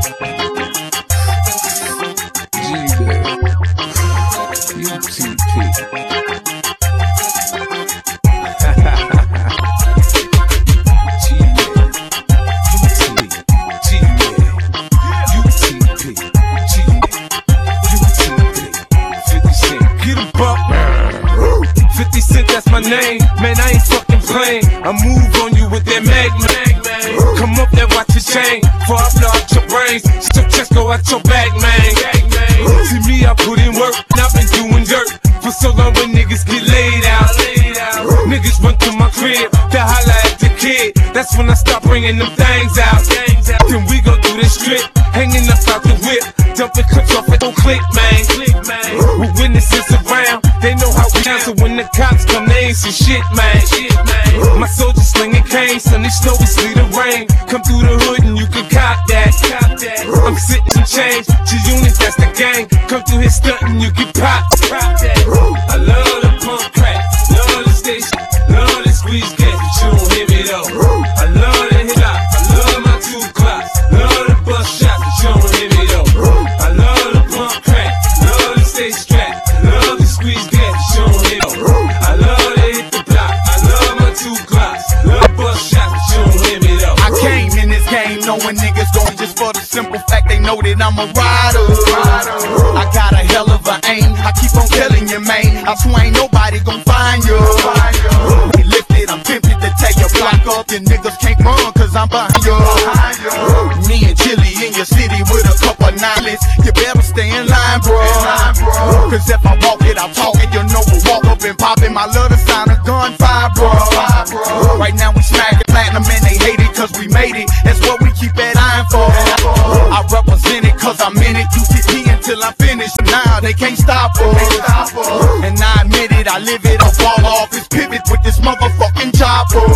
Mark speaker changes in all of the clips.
Speaker 1: Name, man, I ain't fucking playing. I move on you with that mag. Come up there, watch your chain. Before I blow out your brains, so just go out your back, man. See me, I put in work, and I've been doing dirt for so long when niggas get laid out. Niggas run through my crib, they holla at the kid. That's when I start bringing them things out. Then we go through this strip, hanging up out the whip, dumping clips off it, don't click, man. With witnesses around, they know how we down. So when the cops come, they ain't some shit, man. My soldiers slinging canes, sunny snow, we sleet the rain. Come through the hood and you can cop that. I'm sitting in change, G-Unit, that's the gang. Come through here stunting, you get popped. I love the pump crack, love the station, love the squeeze gas, but you don't hear me though. I love the hip hop, I love my 2 clocks, love the bus shot, but you don't hear me though. I love the pump crack, love the station strap, love the squeeze gas, but you don't hear me though. I love to hit the block, I love my 2 clocks, love the bus shot, but you don't hear me though.
Speaker 2: I came in this game knowing niggas going just for the simple fact they know that I'm a rider. I got a hell of a aim, I keep on telling you, man, I swear ain't nobody gon' find you. We lifted, I'm tempted to take your block up. Your niggas can't run cause I'm behind you. Me and Chili in your city with a couple nines. You better stay in line, bro. Cause if I walk it, I'll talk it. You know we'll walk up and pop it. My love to sign a gunfire, bro. Right now we smacking platinum and they hate it cause we made it. That's what we keep that iron for. I represent it cause I'm in it. You get me until I finish. Now they can't stop us. And I admit it, I live it. I fall off this pivot with this motherfucking job, bro.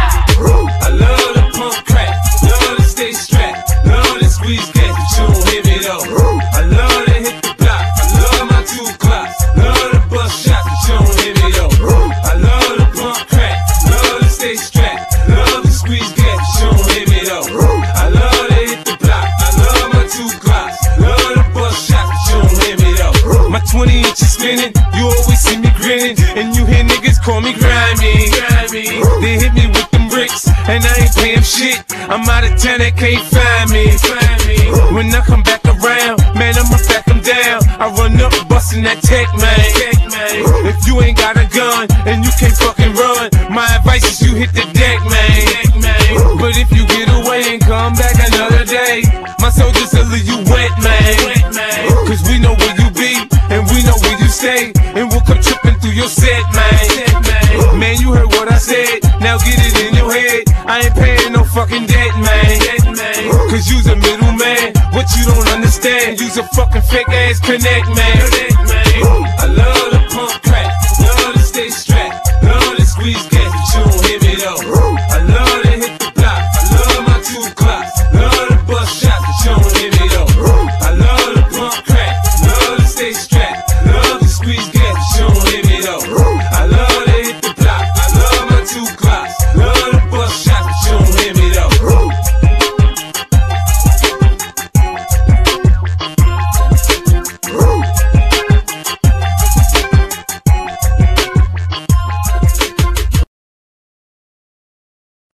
Speaker 1: I love the pump crack, love the stay strapped, love the squeeze gas, but you don't hear me though. I love to hit the block, I love my 2 clocks, love the bus shot, but you don't hear me though. I love the pump crack, love the stay strapped, love the squeeze gas, but you don't hear me though. I love to hit the block, I love my 2 clocks, love the bus shot, but you don't hear me though. My 20 inches spinning, you always see me grinning, and you hear niggas call me grimy. They hit me with them bricks, and I ain't paying shit. I'm out of town, they can't find me. When I come back around, man, I'ma back them down. I run up bustin' that tech, man. If you ain't got a gun and you can't fucking run, my advice is you hit the deck, man. But if you get away and come back another day, my soldiers will leave you wet, man. Cause we know where you be, and we know where you stay, and we'll come tripping through your set, man. Man, you heard what I said, now get it in your head. I ain't paying no fucking debt, man. Cause you's a middleman, what you don't understand, you's a fucking fake ass connect, man. I love